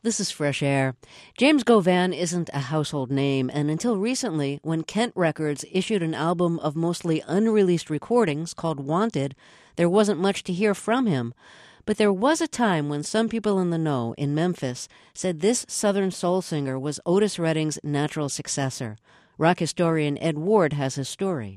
This is Fresh Air. James Govan isn't a household name, and until recently, when Kent Records issued an album of mostly unreleased recordings called Wanted, there wasn't much to hear from him. But there was a time when some people in the know in Memphis said this Southern soul singer was Otis Redding's natural successor. Rock historian Ed Ward has his story.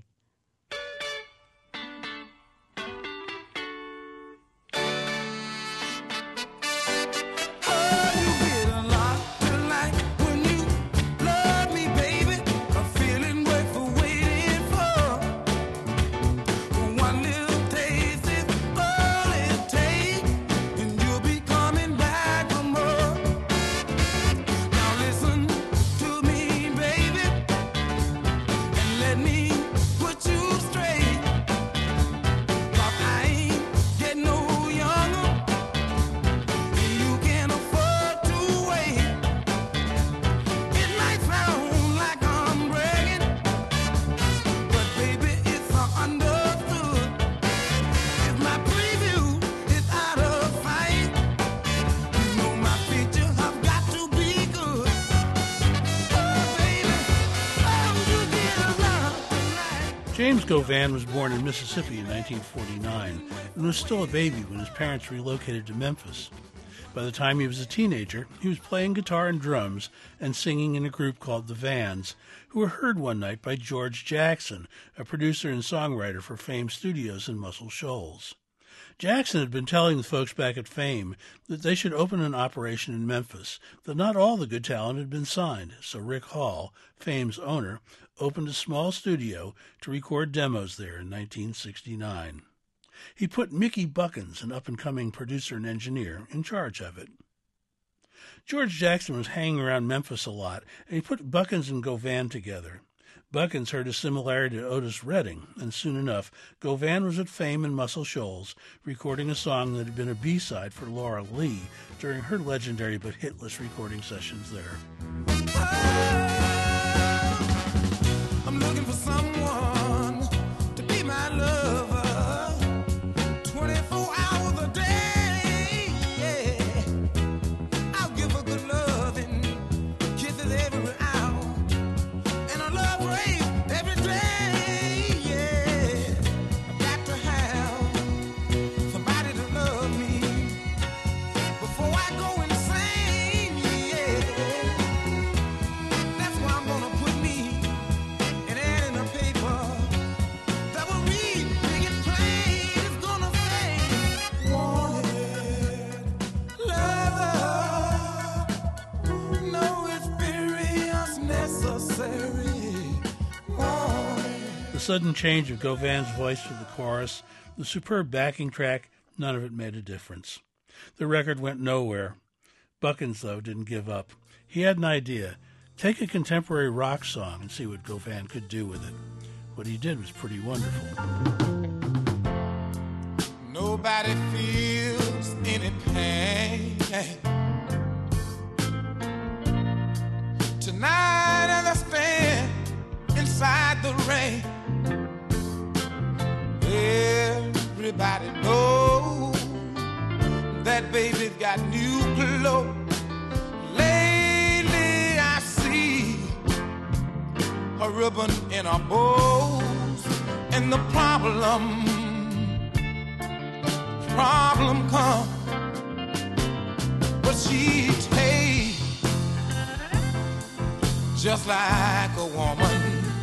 James Govan was born in Mississippi in 1949 and was still a baby when his parents relocated to Memphis. By the time he was a teenager, he was playing guitar and drums and singing in a group called the Vans, who were heard one night by George Jackson, a producer and songwriter for Fame Studios in Muscle Shoals. Jackson had been telling the folks back at Fame that they should open an operation in Memphis, that not all the good talent had been signed, so Rick Hall, Fame's owner, opened a small studio to record demos there in 1969. He put Mickey Buckins, an up-and-coming producer and engineer, in charge of it. George Jackson was hanging around Memphis a lot, and he put Buckins and Govan together. Buckins heard a similarity to Otis Redding, and soon enough, Govan was at Fame in Muscle Shoals, recording a song that had been a B-side for Laura Lee during her legendary but hitless recording sessions there. I'm looking for someone to be my lover 24 hours a day, yeah. I'll give her good loving, kisses every hour, and a love race every day, yeah. I've got to have somebody to love me before I go insane, yeah. That's why I'm gonna put me The sudden change of Govan's voice for the chorus, the superb backing track, none of it made a difference. The record went nowhere. Buckins, though, didn't give up. He had an idea. Take a contemporary rock song and see what Govan could do with it. What he did was pretty wonderful. Nobody feels any pain tonight as I stand inside the rain. Everybody knows that baby's got new clothes. Lately I see her ribbon in her bows, and the problem come, but she takes just like a woman.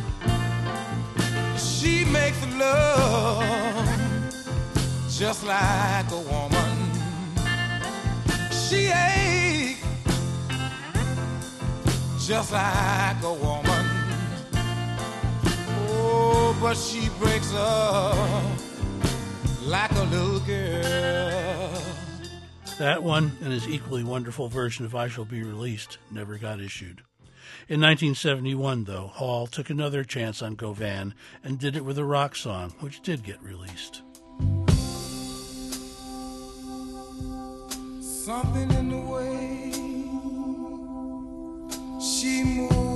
She makes love just like a woman. She aches just like a woman. Oh, but she breaks up like a little girl. That one and his equally wonderful version of I Shall Be Released never got issued. In 1971, though, Hall took another chance on Govan and did it with a rock song, which did get released. Something in the way she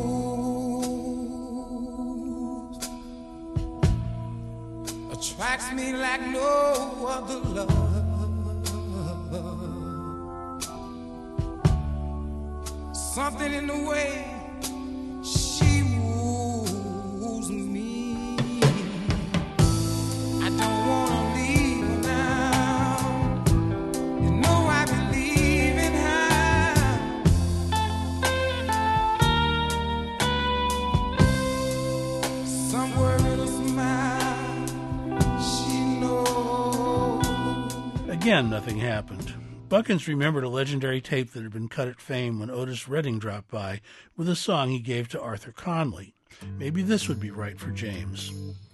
moves attracts me like no other love. something in the way she woos me. I don't wanna leave her now. You know I believe in her. Somewhere in a smile, she knows. Again, nothing happened. Buckins remembered a legendary tape that had been cut at Fame when Otis Redding dropped by with a song he gave to Arthur Conley. Maybe this would be right for James.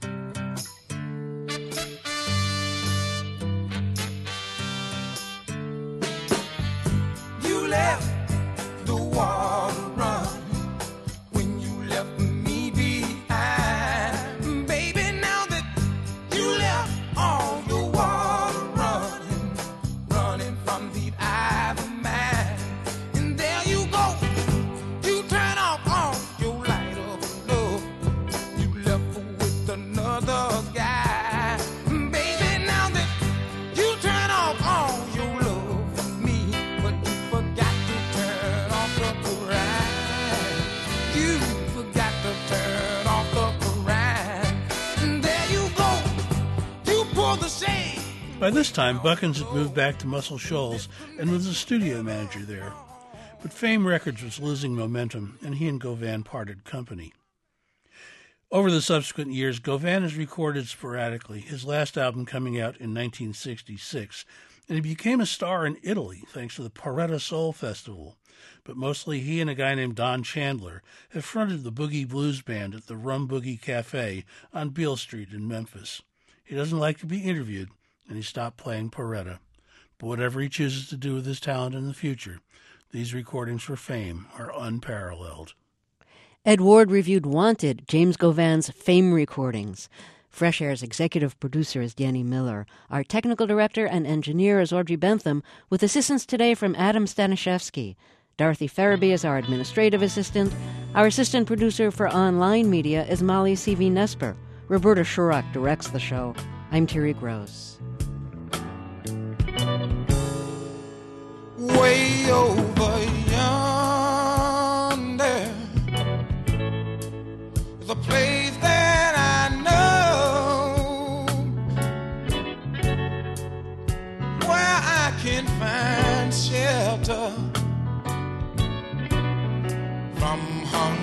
You left the water run when you left me behind. Baby, now that you left all the water running from the eye of man. And there you go, you turn off all your light of love. You left with another guy. Baby, now that you turn off all your love for me, but you forgot to turn off the Quran. You forgot to turn off the Quran. And there you go, you pull the shade. By this time, Buckins had moved back to Muscle Shoals and was a studio manager there. But Fame Records was losing momentum, and he and Govan parted company. Over the subsequent years, Govan has recorded sporadically, his last album coming out in 1966, and he became a star in Italy thanks to the Porretta Soul Festival. But mostly he and a guy named Don Chandler have fronted the Boogie Blues Band at the Rum Boogie Cafe on Beale Street in Memphis. He doesn't like to be interviewed, and he stopped playing Porretta. But whatever he chooses to do with his talent in the future, these recordings for Fame are unparalleled. Ed Ward reviewed Wanted, James Govan's Fame recordings. Fresh Air's executive producer is Danny Miller. Our technical director and engineer is Audrey Bentham, with assistance today from Adam Stanishevsky. Dorothy Farabee is our administrative assistant. Our assistant producer for online media is Molly C.V. Nesper. Roberta Shurak directs the show. I'm Terry Gross. Way over yonder is a place that I know where I can find shelter from hunger